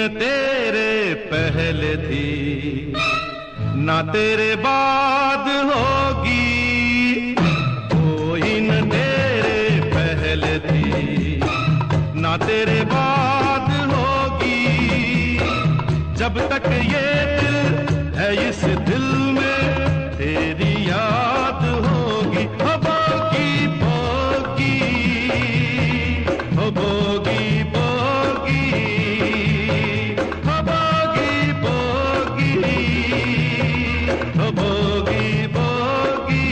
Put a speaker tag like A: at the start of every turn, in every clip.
A: न तेरे पहले थी ना तेरे बाद होगी, कोई न तेरे पहले थी ना तेरे बाद होगी। जब तक ये दिल है इस दिल में तेरी याद होगी। हो बोगी बोगी, हो बोगी बोगी, हो बोगी बोगी, हो बोगी बोगी।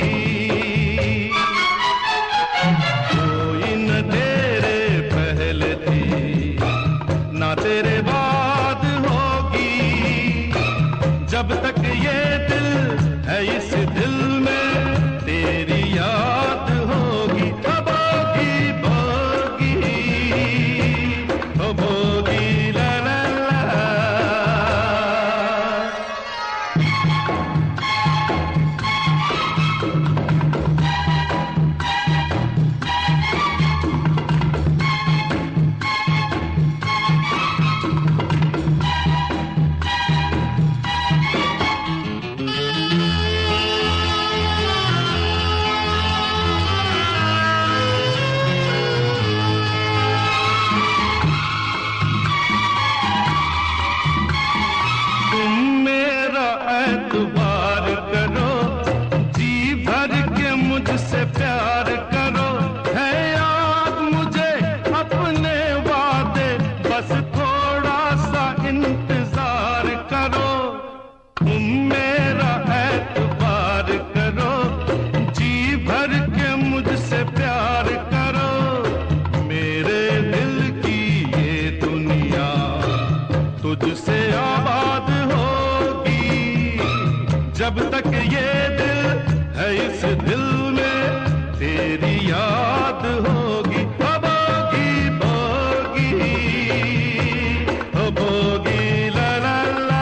A: कोई न तेरे पहले थी ना तेरे बाद होगी। जब तक ये दिल है इस दिल में तेरी याद होगी। हो बोगी बोगी, हो बोगी ला ला ला। एतबार करो, जी भर के मुझसे प्यार करो। है याद मुझे अपने वादे, बस थोड़ा सा इंतजार करो। तुम मेरा एतबार करो, जी भर के मुझसे प्यार करो। मेरे दिल की ये दुनिया तुझसे आबाद होगी। जब तक ये दिल है इस दिल में तेरी याद होगी। हो बोगी बोगी, हो बोगी ला ला ला।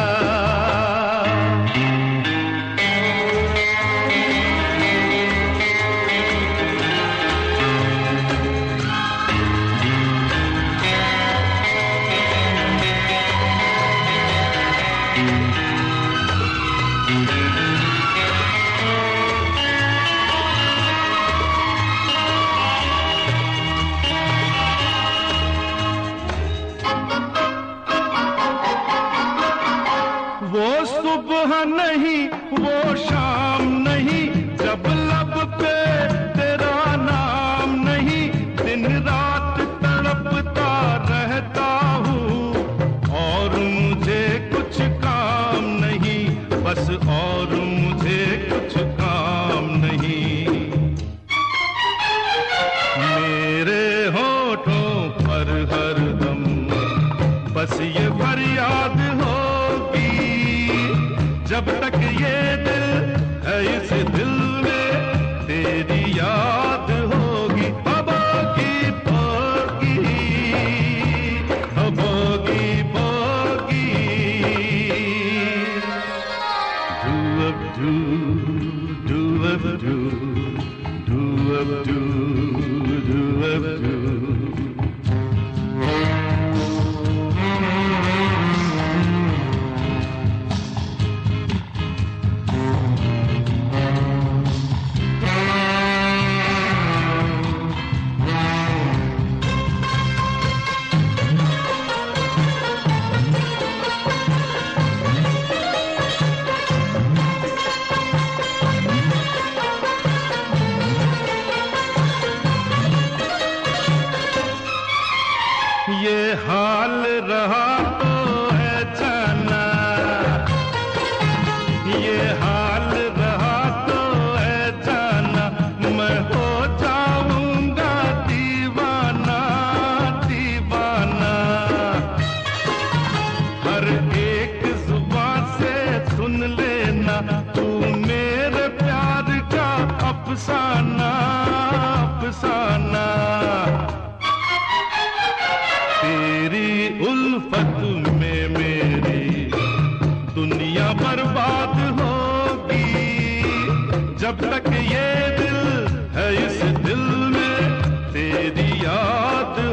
A: वो सुबह नहीं वो शाम नहीं, जब लब पे तेरा नाम नहीं। दिन रात तड़पता रहता हूँ और मुझे कुछ काम नहीं, बस और मुझे कुछ काम नहीं। मेरे होठों पर हरदम बस ये फरियाद होगी। जब तक ये दिल है इस दिल में तेरी याद होगी। हो बोगी बोगी, हो boogie boogie. Do up do, do up do, do up do, do up do। ये हाल रहा तो है जाना, ये हाल रहा तो है जाना। मैं हो जाऊंगा दीवाना दीवाना। हर एक जुबान से सुन लेना, तू मेरे प्यार का अफसाना अफसाना। तेरी उल्फत में मेरी दुनिया बर्बाद होगी। जब तक ये दिल है इस दिल में तेरी याद